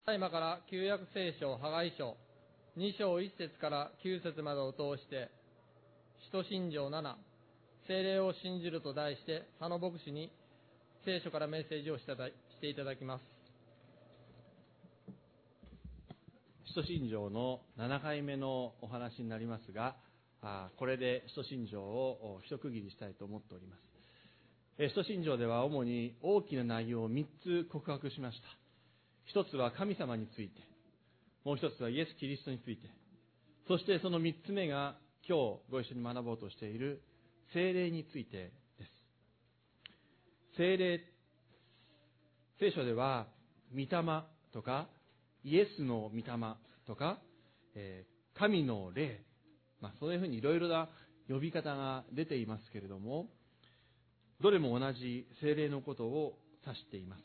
今から旧約聖書ハガイ書2章1節から9節までを通して、使徒信条7、聖霊を信じると題して、佐野牧師に聖書からメッセージをしていただきます。 使徒信条の7回目のお話になりますが、これで使徒信条を一区切りしたいと思っております。使徒信条では主に大きな内容を3つ告白しました。一つは神様について、もう一つはイエス・キリストについて、そしてその3つ目が今日ご一緒に学ぼうとしている聖霊についてです。聖霊、聖書では御霊とかイエスの御霊とか、神の霊、そういうふうにいろいろな呼び方が出ていますけれども、どれも同じ聖霊のことを指しています。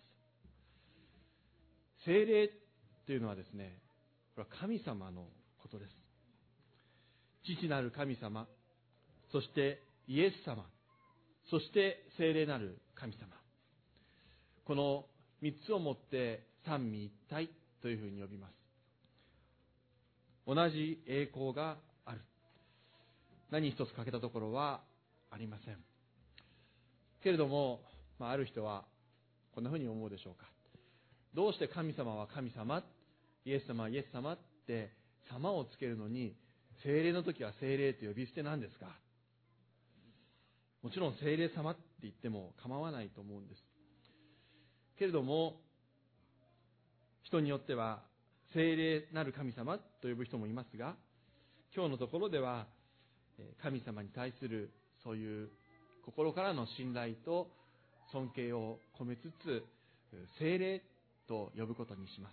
聖霊というのはですね、これは神様のことです。父なる神様、そしてイエス様、そして聖霊なる神様。この3つをもって三位一体というふうに呼びます。同じ栄光がある。何一つ欠けたところはありません。けれども、ある人はこんなふうに思うでしょうか。どうして神様は神様、イエス様はイエス様って様をつけるのに、聖霊の時は聖霊と呼び捨てなんですか。もちろん聖霊様って言っても構わないと思うんです。けれども、人によっては聖霊なる神様と呼ぶ人もいますが、今日のところでは神様に対するそういう心からの信頼と尊敬を込めつつ、聖霊と呼ぶことにします。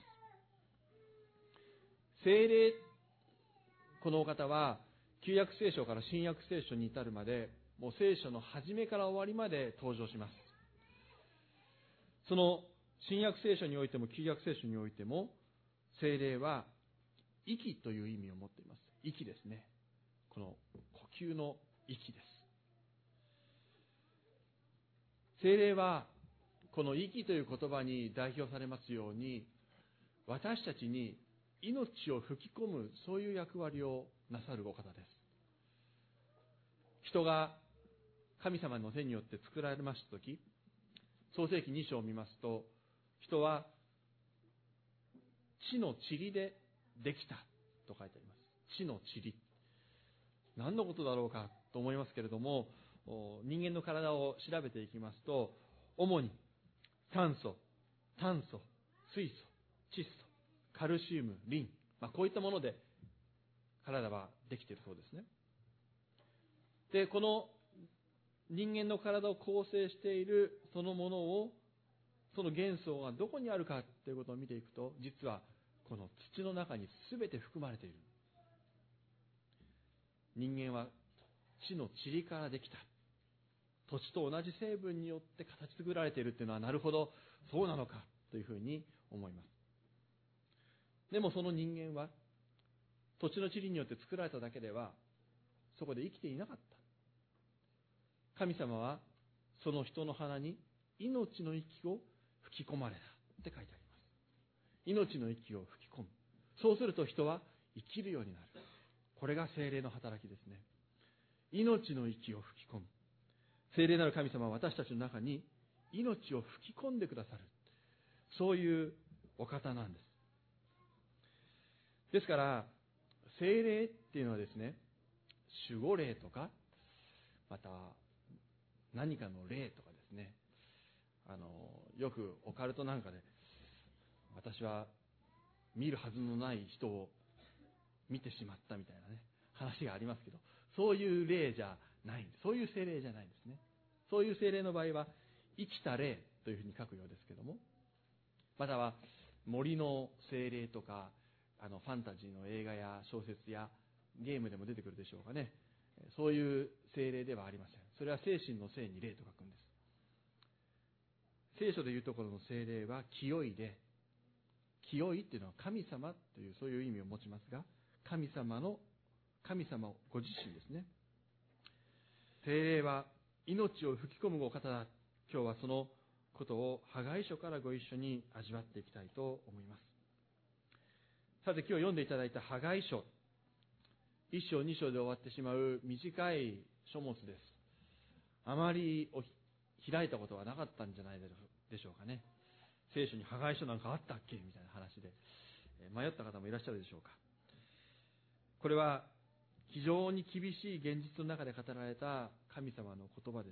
聖霊、このお方は旧約聖書から新約聖書に至るまで、もう聖書の始めから終わりまで登場します。その新約聖書においても旧約聖書においても、聖霊は息という意味を持っています。息ですね。この呼吸の息です。聖霊はこの息という言葉に代表されますように、私たちに命を吹き込む、そういう役割をなさるお方です。人が神様の手によって作られましたとき、創世記2章を見ますと、人は地の塵でできたと書いてあります。地の塵。何のことだろうかと思いますけれども、人間の体を調べていきますと、主に酸素、炭素、水素、窒素、カルシウム、リン、こういったもので体はできているそうですね。で、この人間の体を構成しているそのものを、その元素がどこにあるかということを見ていくと、実はこの土の中に全て含まれている。人間は地の塵からできた。土地と同じ成分によって形作られているというのは、なるほど、そうなのかというふうに思います。でもその人間は土地の塵によって作られただけではそこで生きていなかった。神様はその人の鼻に命の息を吹き込まれたって書いてあります。命の息を吹き込む。そうすると人は生きるようになる。これが聖霊の働きですね。命の息を吹き込む。聖霊なる神様は私たちの中に命を吹き込んでくださる。そういうお方なんです。ですから、聖霊っていうのはですね、守護霊とか、また何かの霊とかですね、よくオカルトなんかで、私は見るはずのない人を見てしまったみたいなね、話がありますけど、そういう霊じゃない、そういう聖霊じゃないんですね。そういう聖霊の場合は、生きた霊というふうに書くようですけども、または森の聖霊とか、ファンタジーの映画や小説やゲームでも出てくるでしょうかね。そういう聖霊ではありません。それは精神の聖に霊と書くんです。聖書でいうところの聖霊は清い霊。清いっていうのは神様というそういう意味を持ちますが、神様ご自身ですね。聖霊は命を吹き込むお方だ。今日はそのことをハガイ書からご一緒に味わっていきたいと思います。 さて今日読んでいただいたハガイ書、1章2章で終わってしまう短い書物です。あまり開いたことはなかったんじゃないでしょうかね。聖書にハガイ書なんかあったっけみたいな話で迷った方もいらっしゃるでしょうか。これは非常に厳しい現実の中で語られた神様の言葉です。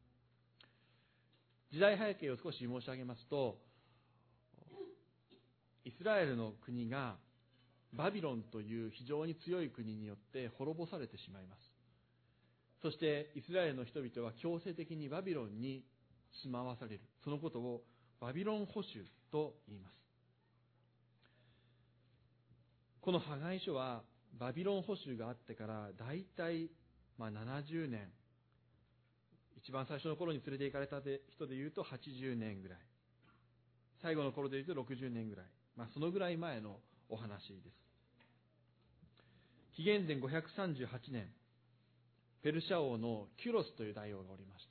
時代背景を少し申し上げますと、イスラエルの国がバビロンという非常に強い国によって滅ぼされてしまいます。そしてイスラエルの人々は強制的にバビロンに住まわされる。そのことをバビロン捕囚と言います。このハガイ書はバビロン捕囚があってからだいたい70年、一番最初の頃に連れて行かれた人でいうと80年ぐらい、最後の頃でいうと60年ぐらい、そのぐらい前のお話です。紀元前538年、ペルシャ王のキュロスという大王がおりました。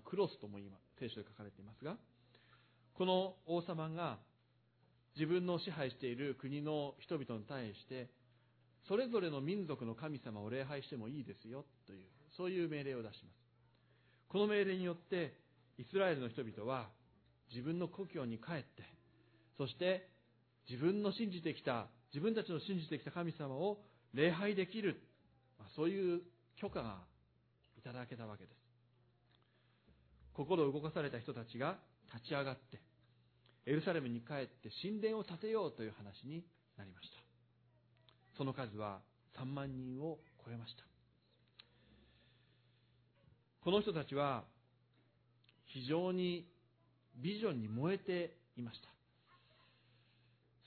クロスとも今聖書で書かれていますが、この王様が自分の支配している国の人々に対して、それぞれの民族の神様を礼拝してもいいですよという、そういう命令を出します。この命令によってイスラエルの人々は自分の故郷に帰って、そして自分たちの信じてきた神様を礼拝できる、そういう許可がいただけたわけです。心動かされた人たちが立ち上がってエルサレムに帰って神殿を建てようという話になりました。その数は3万人を超えました。この人たちは非常にビジョンに燃えていました。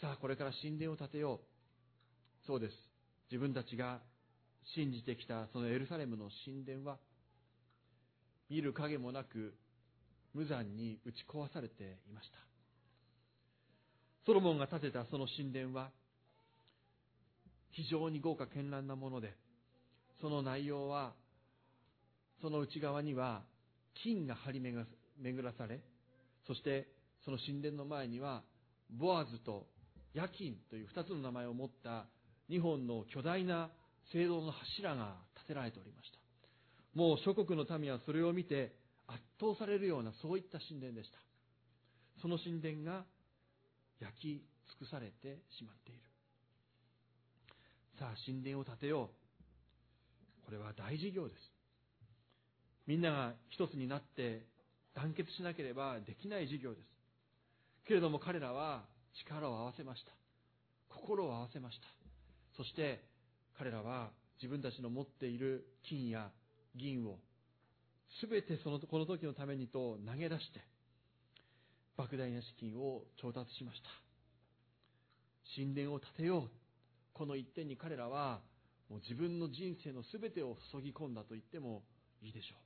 さあこれから神殿を建てよう。そうです。自分たちが信じてきたそのエルサレムの神殿は見る影もなく無残に打ち壊されていました。ソロモンが建てたその神殿は非常に豪華絢爛なもので、その内容は、その内側には金が張り巡らされ、そしてその神殿の前にはボアズとヤキンという2つの名前を持った2本の巨大な青銅の柱が建てられておりました。もう諸国の民はそれを見て圧倒されるような、そういった神殿でした。その神殿が焼き尽くされてしまっている。さあ神殿を建てよう。これは大事業です。みんなが一つになって団結しなければできない事業です。けれども彼らは力を合わせました。心を合わせました。そして彼らは自分たちの持っている金や銀をすべてこの時のためにと投げ出して莫大な資金を調達しました。神殿を建てよう。この一点に彼らはもう自分の人生のすべてを注ぎ込んだと言ってもいいでしょう。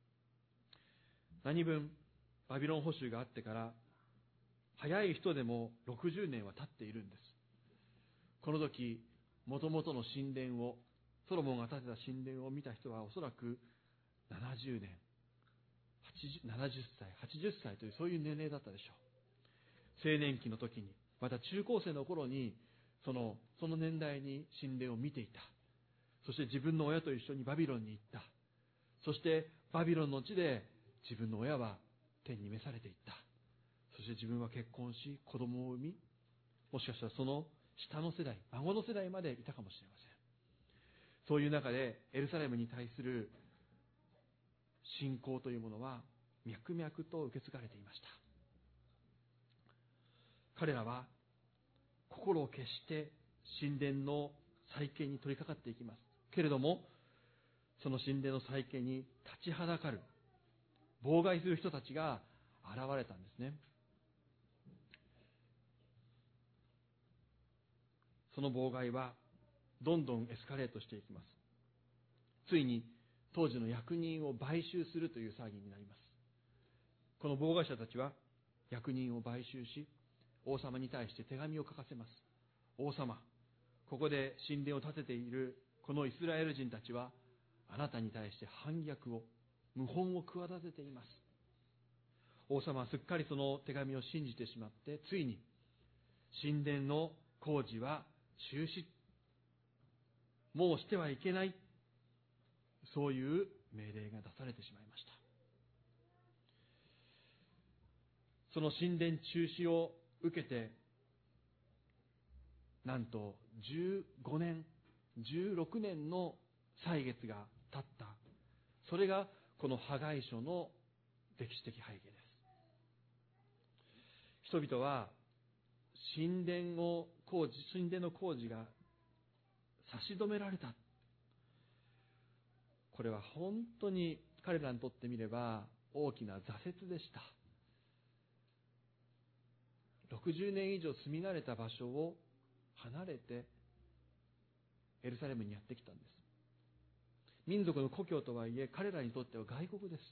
何分バビロン捕囚があってから早い人でも60年は経っているんです。この時元々の神殿を、ソロモンが建てた神殿を見た人はおそらく70年、70歳、80歳というそういう年齢だったでしょう。青年期の時に、また中高生の頃にその年代に神殿を見ていた。そして自分の親と一緒にバビロンに行った。そしてバビロンの地で自分の親は天に召されていった。そして自分は結婚し子供を産み、もしかしたらその下の世代、孫の世代までいたかもしれません。そういう中でエルサレムに対する信仰というものは脈々と受け継がれていました。彼らは心を決して神殿の再建に取り掛かっていきます。けれどもその神殿の再建に立ちはだかる、妨害する人たちが現れたんですね。その妨害はどんどんエスカレートしていきます。ついに当時の役人を買収するという騒ぎになります。この妨害者たちは役人を買収し、王様に対して手紙を書かせます。王様、ここで神殿を建てているこのイスラエル人たちはあなたに対して反逆を、謀反を企てています。王様はすっかりその手紙を信じてしまって、ついに神殿の工事は中止、もうしてはいけない、そういう命令が出されてしまいました。その神殿中止を受けて、なんと15年、16年の歳月が経った。それがこのハガイ書の歴史的背景です。人々は神殿の工事が差し止められた。これは本当に彼らにとってみれば大きな挫折でした。60年以上住み慣れた場所を離れてエルサレムにやってきたんです。民族の故郷とはいえ彼らにとっては外国です。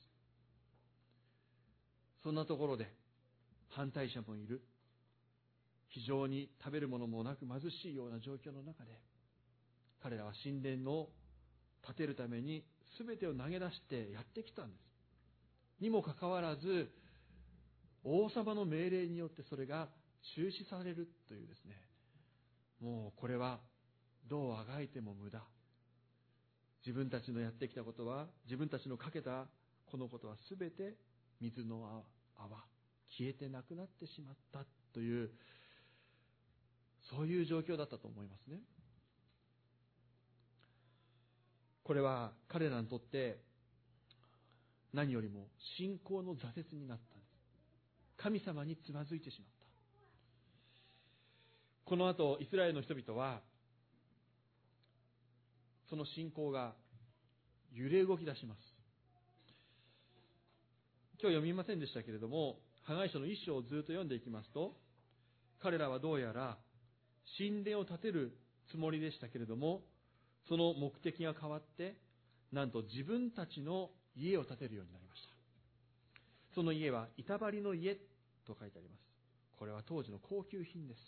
そんなところで反対者もいる、非常に食べるものもなく貧しいような状況の中で、彼らは神殿を建てるために全てを投げ出してやってきたんです。にもかかわらず王様の命令によってそれが中止されるというですね、もうこれはどうあがいても無駄。自分たちのやってきたことは、自分たちのかけたこのことは全て水の泡、消えてなくなってしまったという、そういう状況だったと思いますね。これは彼らにとって何よりも信仰の挫折になったんです。神様につまずいてしまった。この後イスラエルの人々はその信仰が揺れ動き出します。今日読みませんでしたけれども、ハガイ書の一章をずっと読んでいきますと、彼らはどうやら神殿を建てるつもりでしたけれども、その目的が変わって、なんと自分たちの家を建てるようになりました。その家は板張りの家と書いてあります。これは当時の高級品です。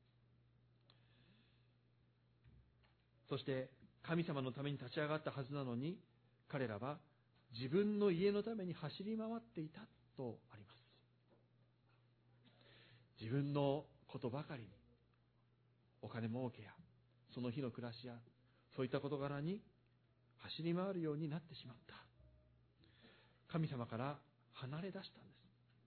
そして神様のために立ち上がったはずなのに、彼らは自分の家のために走り回っていたとあります。自分のことばかりに、お金儲けやその日の暮らしやそういった事柄に走り回るようになってしまった。神様から離れ出したんです。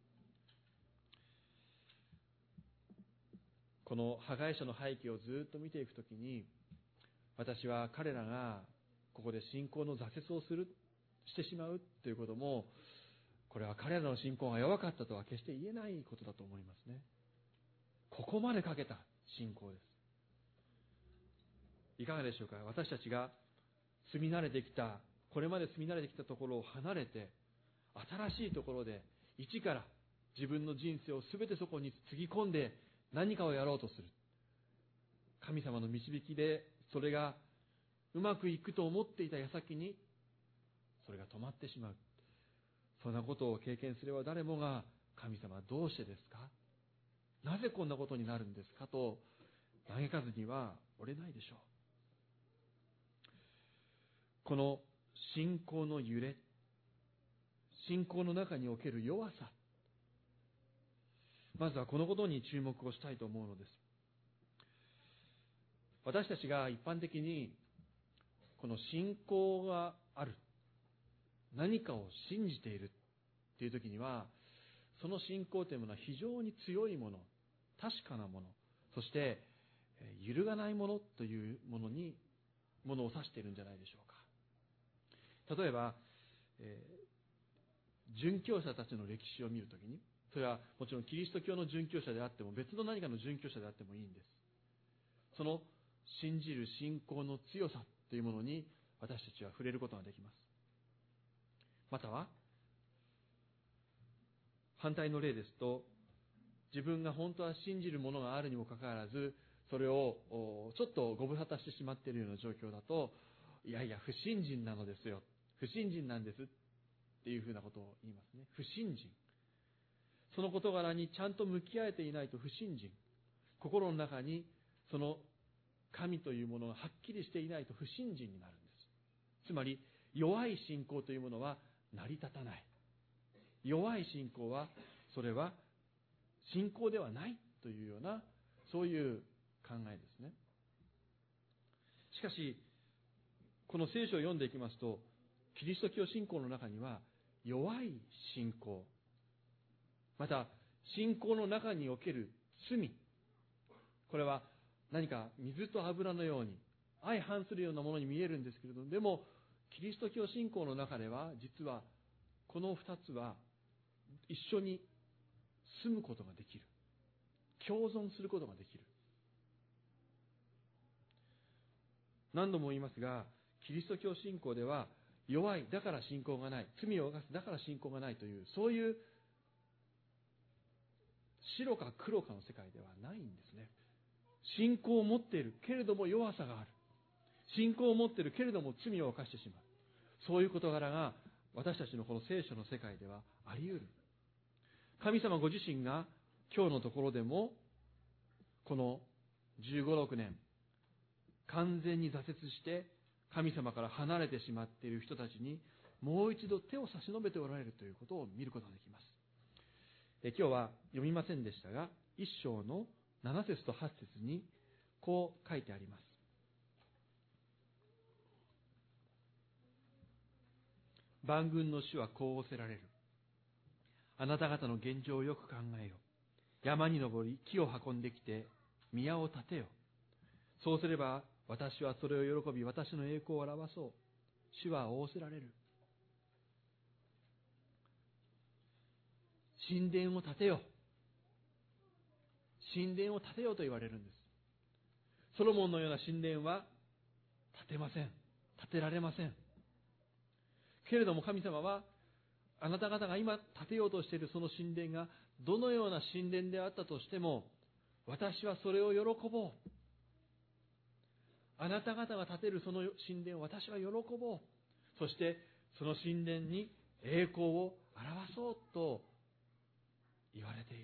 このハガイ書の背景をずっと見ていくときに、私は彼らがここで信仰の挫折をしてしまうということも、これは彼らの信仰が弱かったとは決して言えないことだと思いますね。ここまでかけた信仰です。いかがでしょうか。私たちがこれまで住み慣れてきたところを離れて、新しいところで一から自分の人生を全てそこにつぎ込んで何かをやろうとする。神様の導きでそれがうまくいくと思っていた矢先にそれが止まってしまう。そんなことを経験すれば誰もが、神様どうしてですか、なぜこんなことになるんですかと嘆かずにはおれないでしょう。この信仰の揺れ、信仰の中における弱さ、まずはこのことに注目をしたいと思うのです。私たちが一般的にこの信仰がある、何かを信じているという時には、その信仰というものは非常に強いもの、確かなもの、そして揺るがないものというものを指しているんじゃないでしょうか。例えば、殉教者たちの歴史を見るときに、それはもちろんキリスト教の殉教者であっても別の何かの殉教者であってもいいんです。その信じる信仰の強さというものに私たちは触れることができます。または反対の例ですと、自分が本当は信じるものがあるにもかかわらず、それをちょっとご無沙汰してしまっているような状況だと、いやいや不信心なのですよ、不信心なんですっていうふうなことを言いますね。不信心、その事柄にちゃんと向き合えていないと不信心、心の中にその神というものがはっきりしていないと不信心になるんです。つまり弱い信仰というものは成り立たない。弱い信仰は、それは信仰ではないというような、そういう考えですね。 しかし、この聖書を読んでいきますと、キリスト教信仰の中には弱い信仰、また信仰の中における罪、これは何か水と油のように相反するようなものに見えるんですけれども、でもキリスト教信仰の中では実はこの二つは一緒に住むことができる、共存することができる。何度も言いますが、キリスト教信仰では弱いだから信仰がない、罪を犯すだから信仰がないという、そういう白か黒かの世界ではないんですね。信仰を持っているけれども弱さがある、信仰を持っているけれども罪を犯してしまう、そういう事柄が私たちのこの聖書の世界ではあり得る。神様ご自身が今日のところでもこの15、16年完全に挫折して神様から離れてしまっている人たちにもう一度手を差し伸べておられるということを見ることができます。今日は読みませんでしたが、1章の7節と8節にこう書いてあります。万軍の主はこう仰せられる。あなた方の現状をよく考えよ。山に登り木を運んできて宮を建てよ。そうすれば私はそれを喜び、私の栄光を表そう。主は仰せられる。神殿を建てよ。神殿を建てよと言われるんです。ソロモンのような神殿は建てません。建てられません。けれども神様は、あなた方が今建てようとしているその神殿がどのような神殿であったとしても、私はそれを喜ぼう。あなた方が建てるその神殿を私は喜ぼう。そしてその神殿に栄光を表そうと言われている。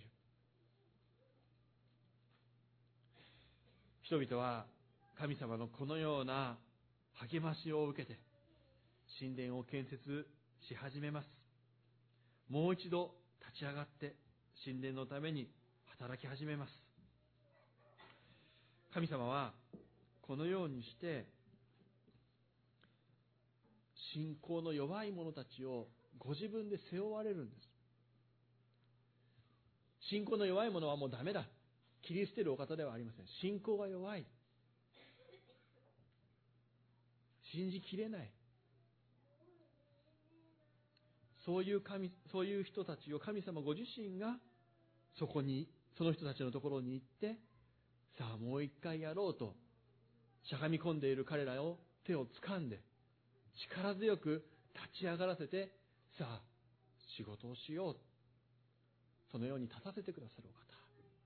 人々は神様のこのような励ましを受けて神殿を建設し始めます。もう一度立ち上がって神殿のために働き始めます。神様はこのようにして信仰の弱い者たちをご自分で背負われるんです。信仰の弱い者はもうダメだ、切り捨てるお方ではありません。信仰が弱い、信じきれない、そういう人たちを神様ご自身がその人たちのところに行って、さあもう一回やろうとしゃがみ込んでいる彼らを手を掴んで力強く立ち上がらせて、さあ仕事をしよう、そのように立たせてくださるお方。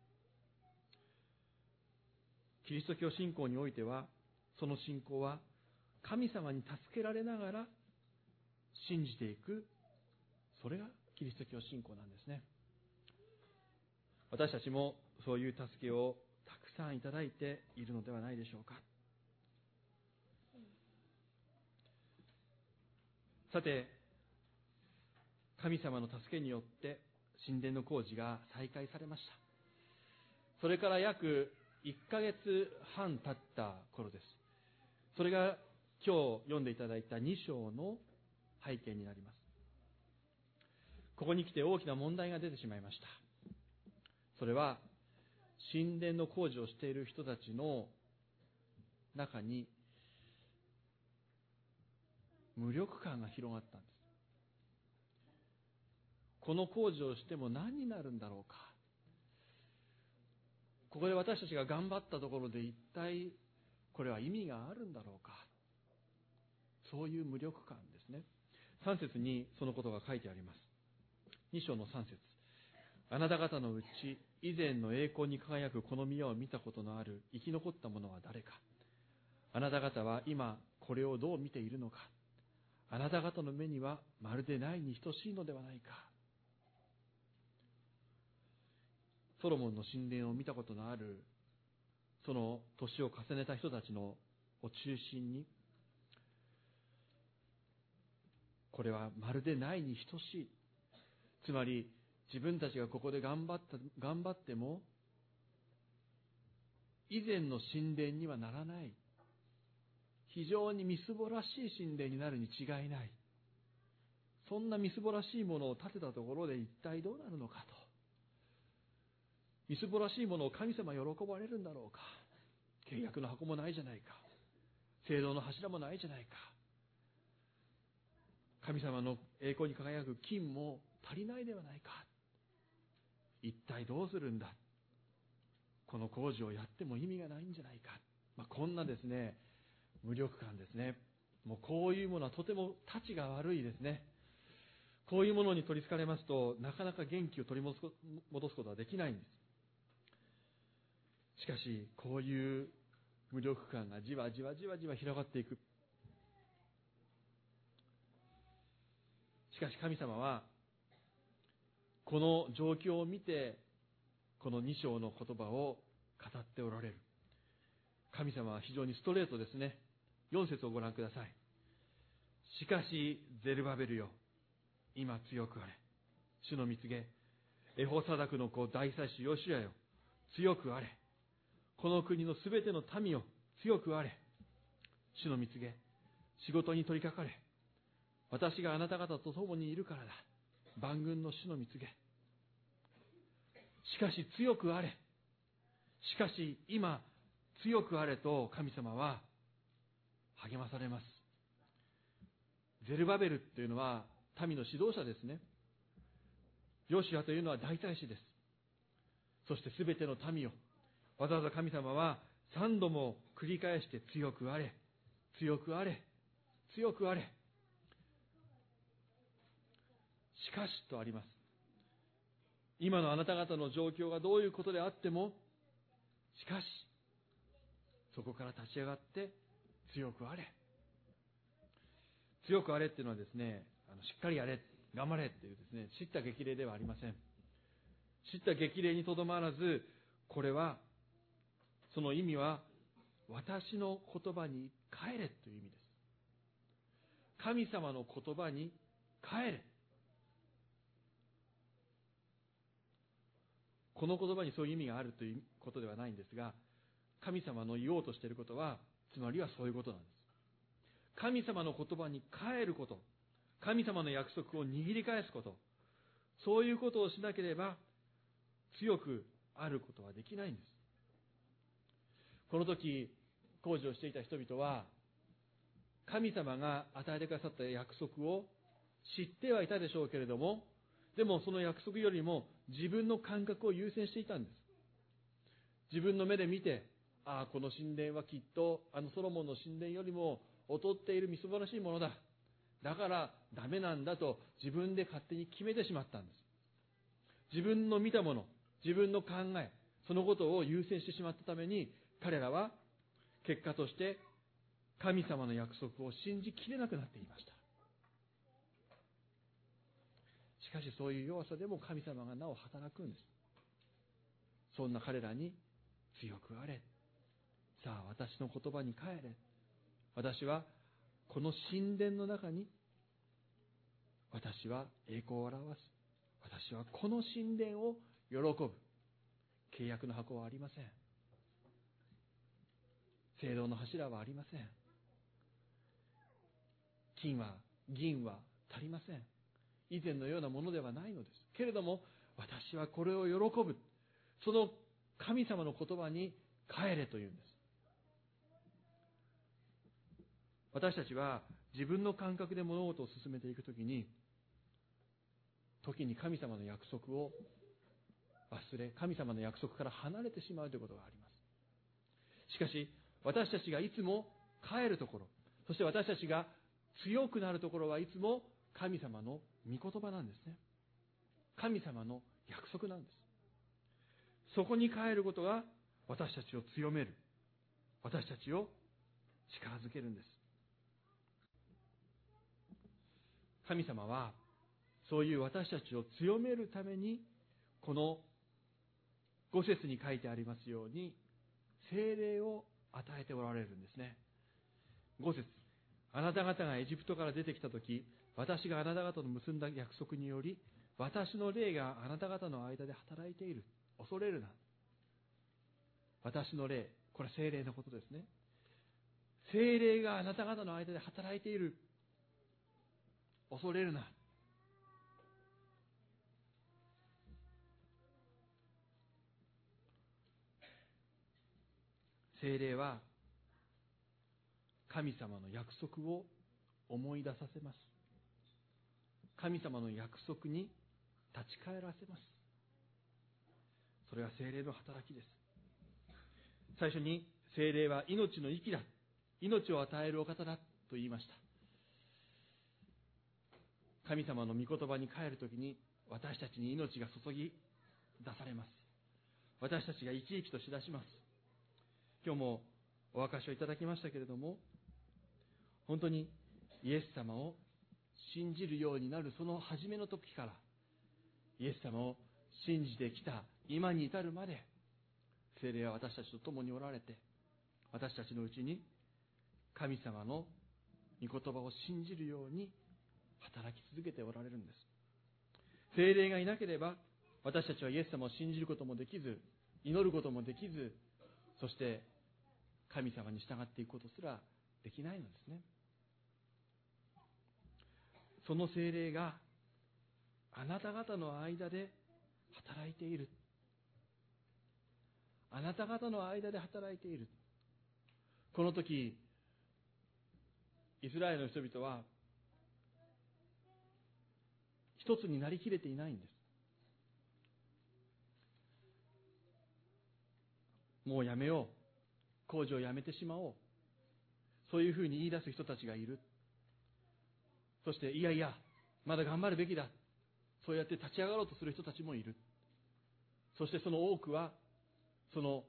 キリスト教信仰においては、その信仰は神様に助けられながら信じていく、それがキリスト教信仰なんですね。私たちもそういう助けをたくさんいただいているのではないでしょうか。さて、神様の助けによって神殿の工事が再開されました。それから約1ヶ月半経った頃です。それが今日読んでいただいた2章の背景になります。ここに来て大きな問題が出てしまいました。それは神殿の工事をしている人たちの中に無力感が広がったんです。この工事をしても何になるんだろうか。ここで私たちが頑張ったところで一体これは意味があるんだろうか。そういう無力感ですね。3節にそのことが書いてあります。2章の3節。あなた方のうち以前の栄光に輝くこの宮を見たことのある生き残った者は誰か。あなた方は今これをどう見ているのか。あなた方の目にはまるでないに等しいのではないか。ソロモンの神殿を見たことのあるその年を重ねた人たちのを中心に、これはまるでないに等しい。つまり自分たちがここで頑張っても以前の神殿にはならない。 非常にみすぼらしい神殿になるに違いない。そんなみすぼらしいものを建てたところで一体どうなるのかと。みすぼらしいものを神様喜ばれるんだろうか。契約の箱もないじゃないか。聖堂の柱もないじゃないか。神様の栄光に輝く金も足りないではないか。一体どうするんだ。この工事をやっても意味がないんじゃないか。こんなですね、無力感ですね。もうこういうものはとてもたちが悪いですね。こういうものに取りつかれますと、なかなか元気を取り戻すことはできないんです。しかし、こういう無力感がじわじわじわじわ広がっていく。しかし神様は、この状況を見て、この2章の言葉を語っておられる。神様は非常にストレートですね。4節をご覧ください。しかし、ゼルバベルよ、今強くあれ。主の御告げ、エホサダクの子大祭司ヨシュアよ、強くあれ。この国のすべての民よ、強くあれ。主の御告げ、仕事に取り掛かれ。私があなた方と共にいるからだ。万軍の主の御告げ。しかし強くあれ。しかし今強くあれと神様は励まされます。ゼルバベルというのは民の指導者ですね。ヨシュアというのは大祭司です。そしてすべての民を、わざわざ神様は3度も繰り返して強くあれ、強くあれ、強くあれ。しかしとあります。今のあなた方の状況がどういうことであっても、しかし、そこから立ち上がって強くあれ。強くあれっていうのはですね、しっかりやれ、頑張れっていうですね、叱咤激励ではありません。叱咤激励にとどまらず、これは、その意味は、私の言葉に帰れという意味です。神様の言葉に帰れ。この言葉にそういう意味があるということではないんですが、神様の言おうとしていることは、つまりはそういうことなんです。神様の言葉に帰ること、神様の約束を握り返すこと、そういうことをしなければ強くあることはできないんです。この時、工事をしていた人々は、神様が与えてくださった約束を知ってはいたでしょうけれども、でもその約束よりも自分の感覚を優先していたんです。自分の目で見て、この神殿はきっとソロモンの神殿よりも劣っているみすぼらしいものだ。だからダメなんだと自分で勝手に決めてしまったんです。自分の見たもの、自分の考え、そのことを優先してしまったために、彼らは結果として神様の約束を信じきれなくなっていました。しかしそういう弱さでも神様がなお働くんです。そんな彼らに強くあれ。さあ私の言葉に帰れ。私はこの神殿の中に私は栄光を表す。私はこの神殿を喜ぶ。契約の箱はありません。聖堂の柱はありません。金は銀は足りません。以前のようなものではないのです。けれども私はこれを喜ぶ。その神様の言葉に帰れというんです。私たちは自分の感覚で物事を進めていくときに、時に神様の約束を忘れ、神様の約束から離れてしまうということがあります。しかし私たちがいつも帰るところ、そして私たちが強くなるところはいつも神様の御言葉なんですね。神様の約束なんです。そこに帰ることが私たちを強める、私たちを力づけるんです。神様はそういう私たちを強めるために、この5節に書いてありますように聖霊を与えておられるんですね。5節、あなた方がエジプトから出てきたとき、私があなた方と結んだ約束により、私の霊があなた方の間で働いている。恐れるな。私の霊、これは聖霊のことですね。 聖霊があなた方の間で働いている。恐れるな。聖霊は神様の約束を思い出させます。神様の約束に立ち返らせます。それが聖霊の働きです。最初に聖霊は命の息だ、命を与えるお方だと言いました。神様の御言葉に帰るときに私たちに命が注ぎ出されます。私たちが生き生きとしだします。今日もお証しをいただきましたけれども、本当にイエス様を信じるようになるその初めの時から、イエス様を信じてきた今に至るまで、聖霊は私たちと共におられて、私たちのうちに神様の御言葉を信じるように働き続けておられるんです。聖霊がいなければ私たちはイエス様を信じることもできず、祈ることもできず、そして神様に従っていくことすらできないのですね。その聖霊があなた方の間で働いている。あなた方の間で働いている。この時、イスラエルの人々は一つになりきれていないんです。もうやめよう。工事をやめてしまおう。そういうふうに言い出す人たちがいる。そして、いやいや、まだ頑張るべきだ。そうやって立ち上がろうとする人たちもいる。そしてその多くは、その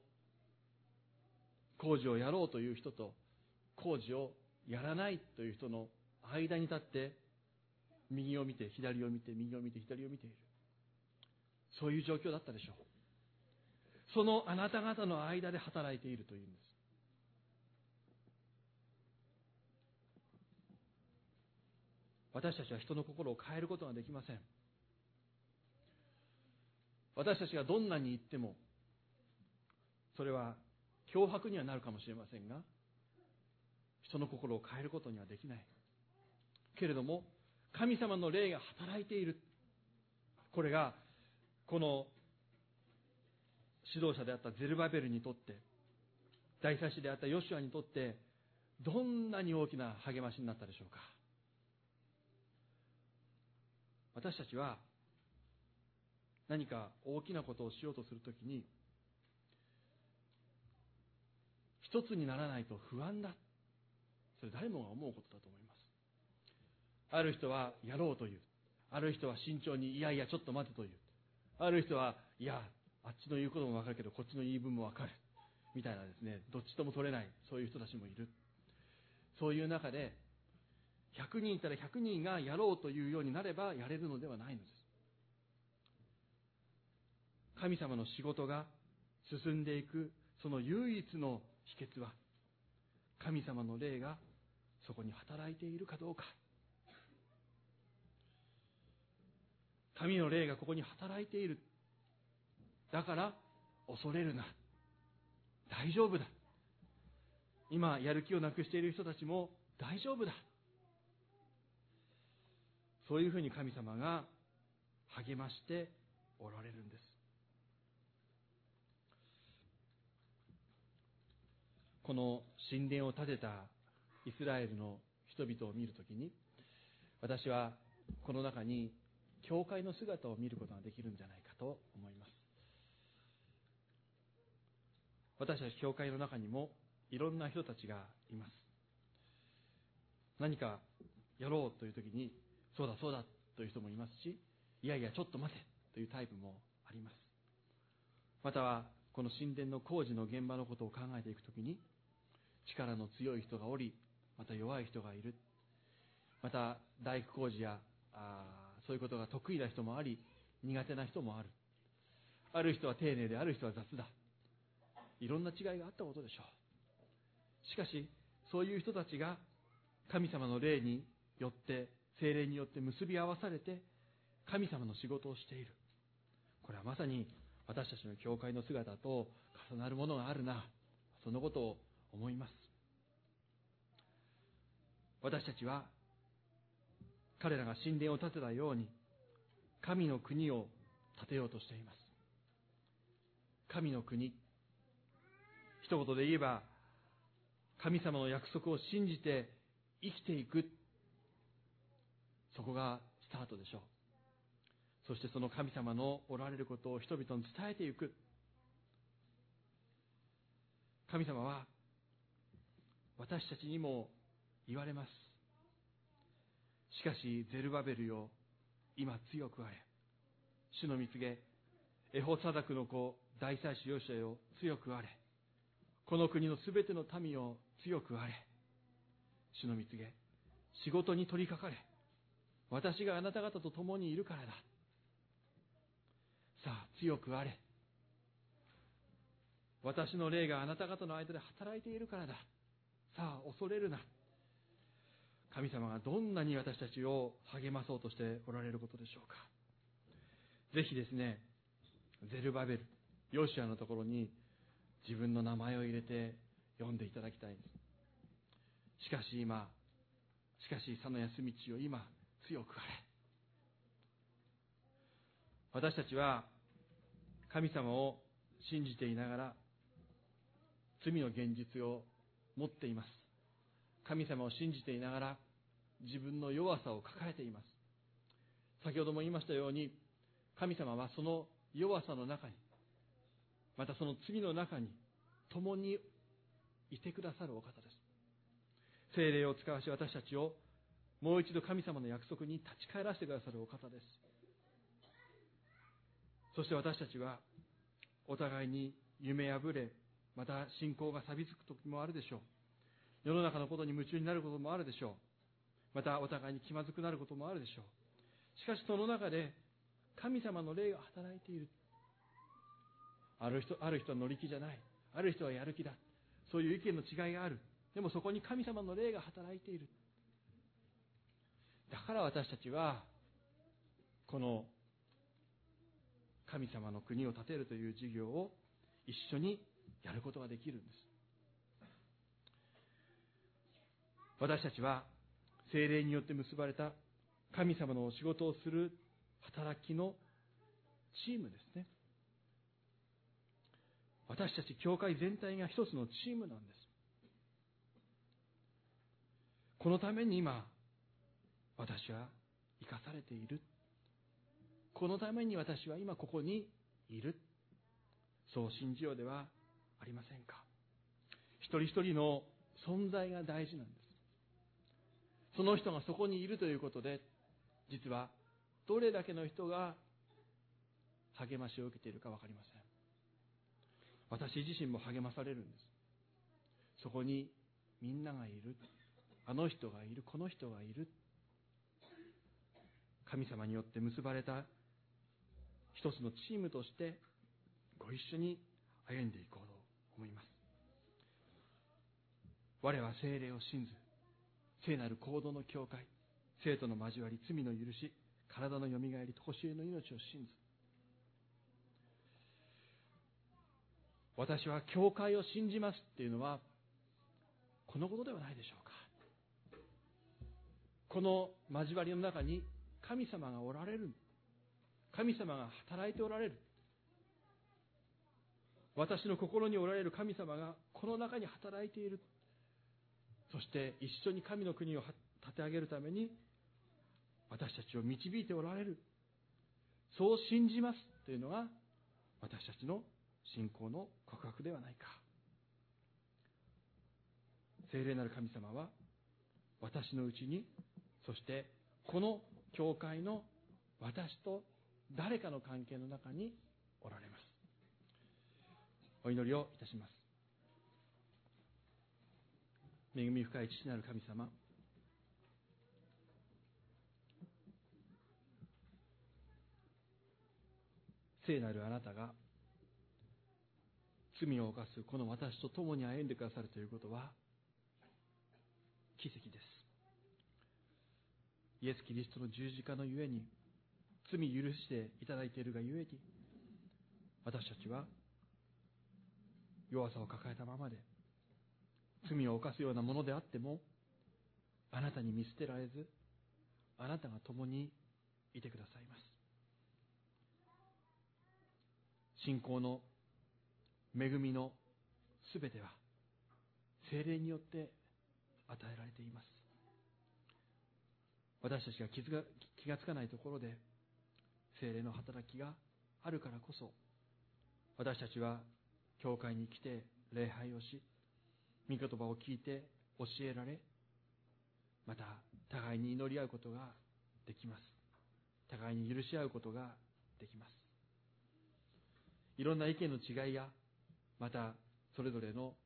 工事をやろうという人と工事をやらないという人の間に立って、右を見て左を見て右を見て左を見ている。そういう状況だったでしょう。そのあなた方の間で働いているというんです。私たちは人の心を変えることができません。私たちがどんなに言っても、それは脅迫にはなるかもしれませんが、人の心を変えることにはできない。けれども、神様の霊が働いている。これが、この指導者であったゼルバベルにとって、大祭司であったヨシュアにとって、どんなに大きな励ましになったでしょうか。私たちは、何か大きなことをしようとするときに、一つにならないと不安だ。それ誰もが思うことだと思います。ある人はやろうという。ある人は慎重に、いやいやちょっと待てという。ある人は、いや、あっちの言うこともわかるけど、こっちの言い分もわかる。みたいなですね、どっちとも取れない、そういう人たちもいる。そういう中で、100人いたら100人がやろうというようになればやれるのではないのです。神様の仕事が進んでいく、その唯一の秘訣は、神様の霊がそこに働いているかどうか。神の霊がここに働いている。だから恐れるな。大丈夫だ。今やる気をなくしている人たちも大丈夫だ。そういうふうに神様が励ましておられるんです。この神殿を建てたイスラエルの人々を見るときに、私はこの中に教会の姿を見ることができるんじゃないかと思います。私たち教会の中にもいろんな人たちがいます。何かやろうというときに、そうだそうだという人もいますし、いやいやちょっと待てというタイプもあります。またはこの神殿の工事の現場のことを考えていくときに、力の強い人がおり、また弱い人がいる。また大工工事やそういうことが得意な人もあり、苦手な人もある。ある人は丁寧で、ある人は雑だ。いろんな違いがあったことでしょう。しかしそういう人たちが神様の霊によって、聖霊によって結び合わされて神様の仕事をしている。これはまさに私たちの教会の姿と重なるものがあるな、そのことを思います。 私たちは彼らが神殿を建てたように神の国を建てようとしています。神の国、一言で言えば神様の約束を信じて生きていく、そこがスタートでしょう。そしてその神様のおられることを人々に伝えていく。神様は私たちにも言われます。しかしゼルバベルよ、今強くあれ。主の御告げ、エホサダクの子大祭司ヨシュアよ、強くあれ。この国のすべての民よ、強くあれ。主の御告げ、仕事に取り掛かれ。私があなた方と共にいるからだ。さあ強くあれ。私の霊があなた方の間で働いているからだ。さあ恐れるな。神様がどんなに私たちを励まそうとしておられることでしょうか。ぜひですね、ゼルバベル、ヨシュアのところに自分の名前を入れて読んでいただきたいんです。しかし佐野康道よ、今強くあれ。私たちは神様を信じていながら罪の現実を持っています。神様を信じていながら自分の弱さを抱えています。先ほども言いましたように、神様はその弱さの中に、またその罪の中に共にいてくださるお方です。聖霊を使わし私たちをもう一度神様の約束に立ち返らせてくださるお方です。そして私たちはお互いに夢破れ、また信仰が錆びつく時もあるでしょう。世の中のことに夢中になることもあるでしょう。またお互いに気まずくなることもあるでしょう。しかしその中で神様の霊が働いている。ある人は乗り気じゃない。ある人はやる気だ。そういう意見の違いがある。でもそこに神様の霊が働いている。だから私たちはこの神様の国を建てるという事業を一緒にやることができるんです。私たちは聖霊によって結ばれた神様のお仕事をする働きのチームですね。私たち教会全体が一つのチームなんです。このために今私は生かされている。このために私は今ここにいる。そう信じようではありませんか。一人一人の存在が大事なんです。その人がそこにいるということで、実はどれだけの人が励ましを受けているか分かりません。私自身も励まされるんです。そこにみんながいる。あの人がいる。この人がいる。神様によって結ばれた一つのチームとしてご一緒に歩んでいこうと思います。我は聖霊を信ず。聖なる行動の教会、生徒の交わり、罪の許し、体のよみがえり、常しえの命を信ず。私は教会を信じますっていうのはこのことではないでしょうか。この交わりの中に神様がおられる。神様が働いておられる。私の心におられる神様がこの中に働いている。そして一緒に神の国を立て上げるために私たちを導いておられる。そう信じますというのが私たちの信仰の告白ではないか。聖霊なる神様は私のうちに、そしてこの教会の私と誰かの関係の中におられます。お祈りをいたします。恵み深い父なる神様、聖なるあなたが罪を犯すこの私と共に歩んでくださるということは奇跡です。イエス・キリストの十字架のゆえに、罪許していただいているがゆえに、私たちは弱さを抱えたままで、罪を犯すようなものであっても、 あなたに見捨てられず、あなたが共にいてくださいます。信仰の恵みのすべては聖霊によって与えられています。私たちが気がつかないところで聖霊の働きがあるからこそ、私たちは教会に来て礼拝をし、御言葉を聞いて教えられ、また互いに祈り合うことができます。互いに許し合うことができます。いろんな意見の違いや、またそれぞれの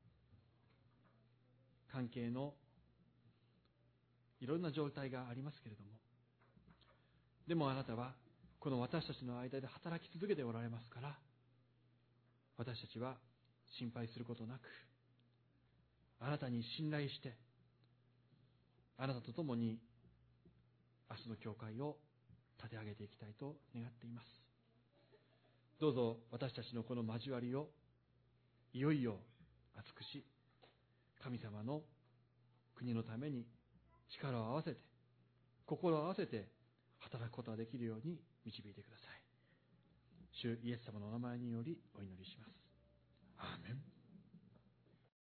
関係のいろんな状態がありますけれども、でもあなたはこの私たちの間で働き続けておられますから、私たちは心配することなく、あなたに信頼して、あなたと共に明日の教会を立て上げていきたいと願っています。どうぞ私たちのこの交わりをいよいよ厚くし、神様の国のために力を合わせて、心を合わせて働くことができるように導いてください。主イエス様のお名前によりお祈りします。アーメン。